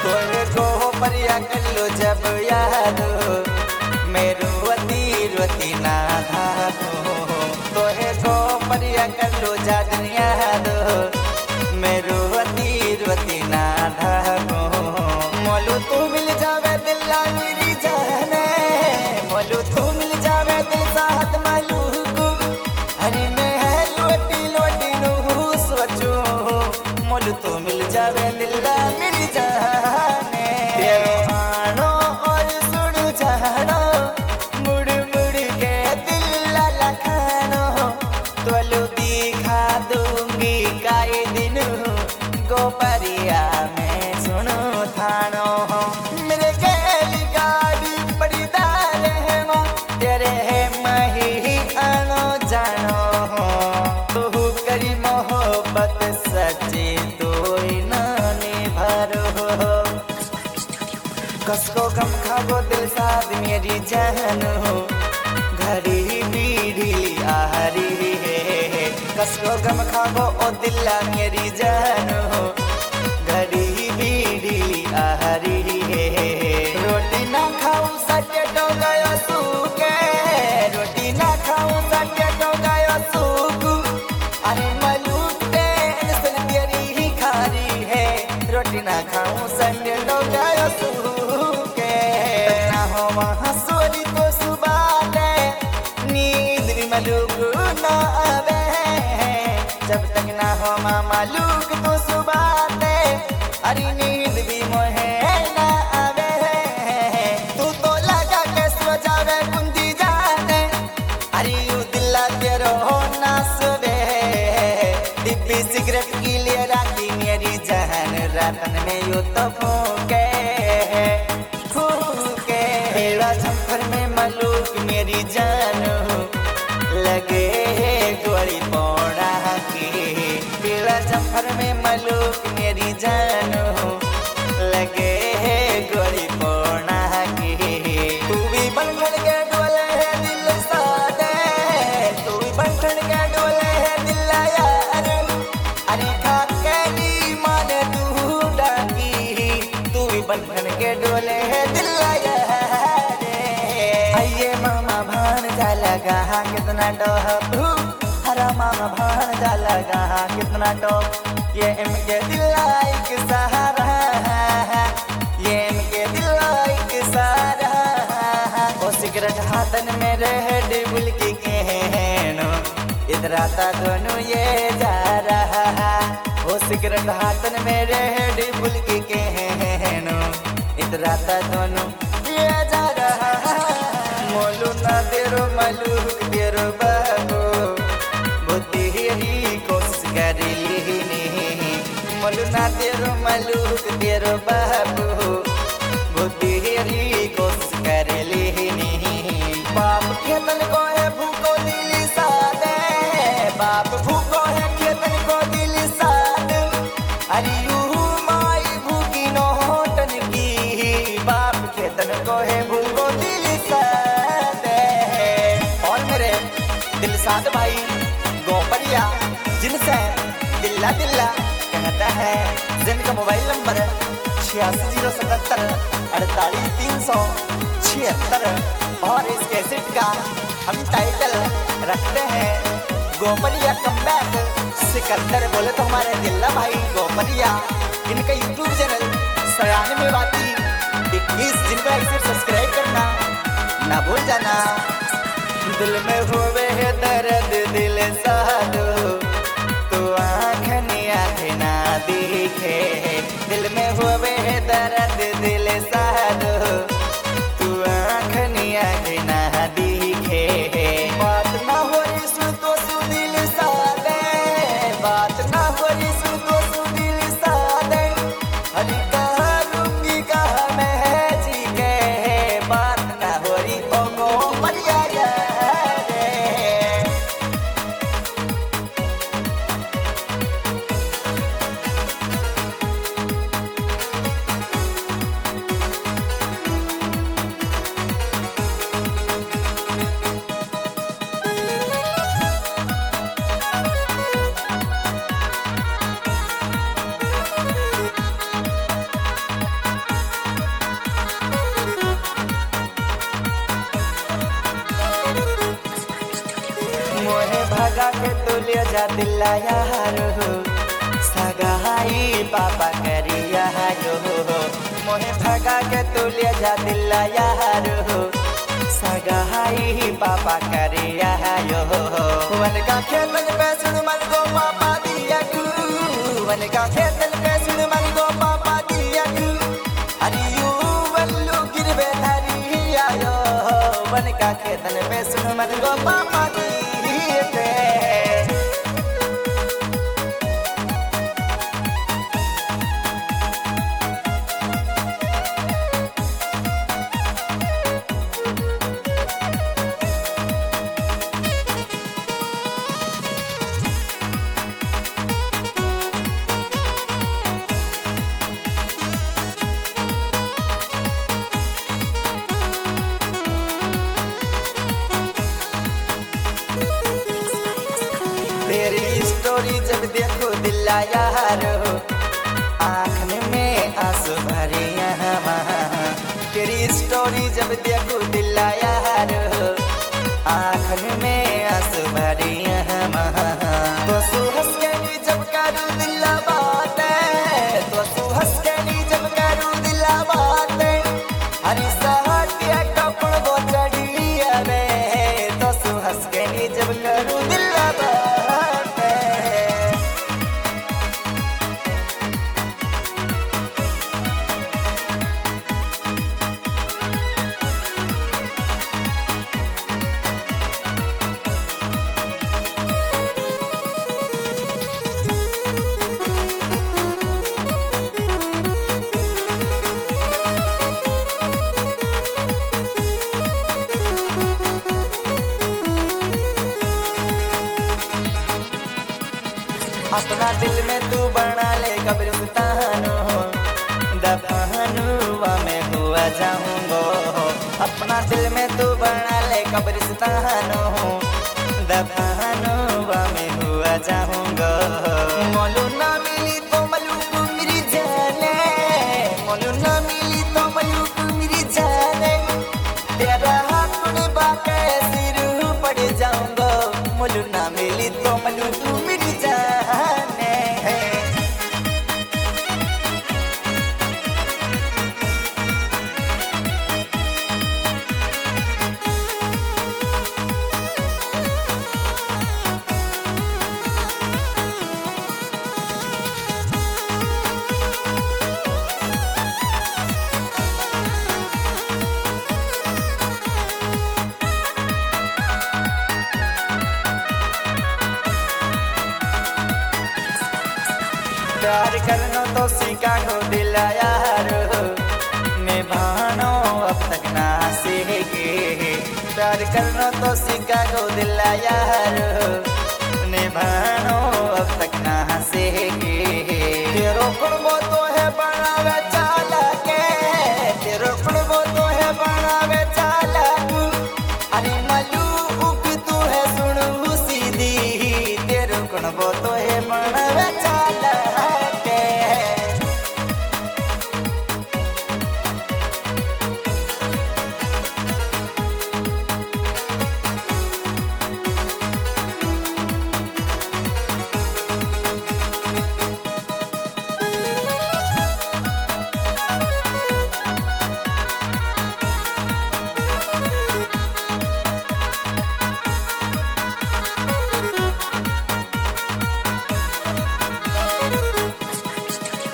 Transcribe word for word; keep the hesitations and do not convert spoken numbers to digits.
तोरे को परिया कर लो जब याद मेरो वती रोती ना धागो तोरे को परिया कर लो जादन याद मेरो वती रोती ना धागो मोलू तू मिल जावे दिल्ला मेरी जाने मोलू तू मिल जावे दिल साथ मालूक हरी में है लोटी लोटी नू सोचो मोलू तू मिल जावे दिल्ला मेरी जाने तेरो आनो और सुन जानो मुड़ मुड़ के दिल्ला लखानो तोलू दिखा दूंगी काई दिन गोपरिया में सुनो थानो मेरे गैली गाड़ी बड़ी दार है माँ तेरे है मही आनो जानो तू करी मोहब्बत सच्ची तो नानी भरो कसको गम खागो दिल साथ मेरी जानो घड़ी बीड़ी आहरी है कसको गम खागो ओ दिल्ला मेरी जानो घड़ी बीड़ी आहरी है रोटी ना खाऊं सटे तो गयो सूखे रोटी ना खाऊं सटे तो गयो सूख अरे मलूक टेंशन तेरी ही खारी है रोटी ना खाऊं सटे तो गयो सूखे ना हो वहाँ सोरी तो सुबह ले नींद भी मलूक ना आवे जब तक ना हो मामा लूक तो सुबह ले अरे नींद भी मोहे ना आवे तू तो लगा के सो जावे बुंदी जाने अरे यू दिल्ला तेरो ना सोवे डिब्बी सिगरेट की लिए राखी मेरी जान रातन में यू तो फूके फूके हेड़ा झंपर में मलूक मेरी जान लगे गोली पौड़ा की पीला जफर में मलूक मेरी जानो लगे गोली पौड़ा की तू भी बंधन के डोले है दिल सादे तू भी बंधन के डोले है दिल यार अरे खा के नी माने तू डाकी तू भी बंधन के डोले है दिल यार आइए मामा भान जा लगा कितना डोहू हरा मामा भान जा लगा कितना डोह ये इनके दिलाई के सहारा ये इनके दिलाई के सहारा ओ सिगरेट हाथन में रह डिबुल की कहनो इधर आता दोनों ये जा रहा ओ सिगरेट हाथन में रह डिबुल की कहनो इधर आता दोनों ये जा रहा मोलू ना तेरो मलूक तेरो बाबू बुद्धि ही कोशिश करी ली मोलू ना तेरो मलूक तेरो बाबू बुद्धि ही कोशिश कर ली बाप खेतन को है भूको दिली सादे बाप भूको है खेतन को दिली साद अरे यू माई भूकी नोटन की बाप खेतन को है भूको दिली सादे और मेरे दिल साद भाई गोपरिया जिनसे दिल्ला दिल्ला कहता है जिनका मोबाइल नंबर छियासी जीरो सतहत्तर अड़तालीस तीन सौ छिहत्तर और इस कैसेट का हम टाइटल रखते हैं गोपरिया कमबैक सिकंदर बोले तो हमारे दिल्ला भाई गोपरिया इनका यूट्यूब चैनल सयाने में बाती इक्कीस जिनका इसे सब्सक्राइब करना ना भूल जाना दिल में होवे है दर्द दिल साधो तो आँख आँख ना दिखे दिल में होवे है दर्द दिल साधो तू आँख आँख ना दिखे बात ना हो सुन तो सुनिल सादे बात ना हो सुन तो सुनिल सादे अरे कहा रूंगी कहा मैं जी के बात ना हो रही तो गो मरिया ले जा दिला यार हो सगाई पापा करिया यो मोहे भगा के तू ले जा दिला यार हो सगाई पापा करिया यो वन का खेत में पैसे मन को पापा दिया तू वन का खेत में पैसे मन को पापा दिया तू हरियू बल्लू गिरबे धरिया यो वन का खेत में पैसे मन को पापा दिया ते तेरी स्टोरी जब देखो दिल यार हो आँख में आंसू भरे यहाँ तेरी स्टोरी जब देखो दिल यार हो आँख में आंसू भरे यहाँ तो सुहस के जब करूँ दिल बात तो सुहस के जब करूँ दिल बात हरी सहटिया कपड़ वो चढ़ी रे तो सुहस के जब करूँ दिल अपना दिल में तू बना ले कब्रिस्तानो दफानुआ में हुआ जाऊंगो अपना दिल में तू बना ले कब्रिस्तानो दफानुआ में हुआ जाऊंगो मोलू ना मिली तो मलूक मेरी जाने मोलू ना मिली तो मलूक मेरी जाने तेरा हाथ में बाके सिर पड़ जाऊंगो मोलू ना मिली तो मलूक मेरी जाने प्यार करनो तो शिकागो दिल यार मैं भानो अब तक ना सीखे प्यार करनो तो शिकागो दिल यार मैं भानो